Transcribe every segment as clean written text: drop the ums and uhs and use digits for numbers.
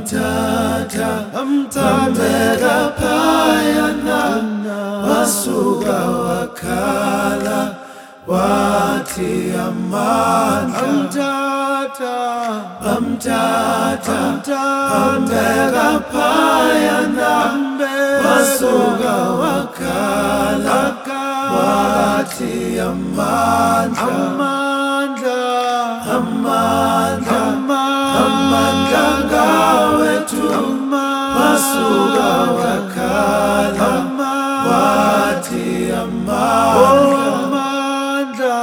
bambeka phayana wasuka wakhala wathi amandla bamthatha bambeka phayana wasuka wakhala wathi amandla ngawethu wasuka wakhala wathi amandla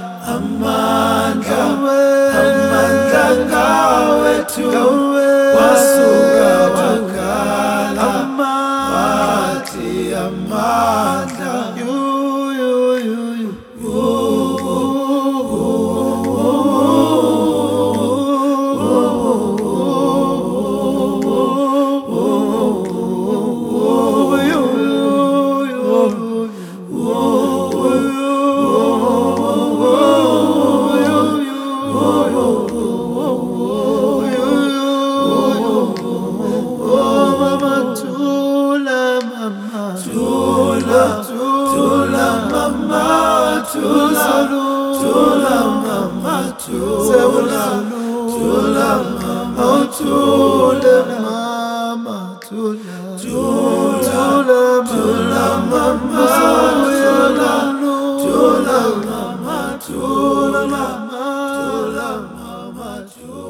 ngawethu wasuka wakhala wathi amandla Tula mama,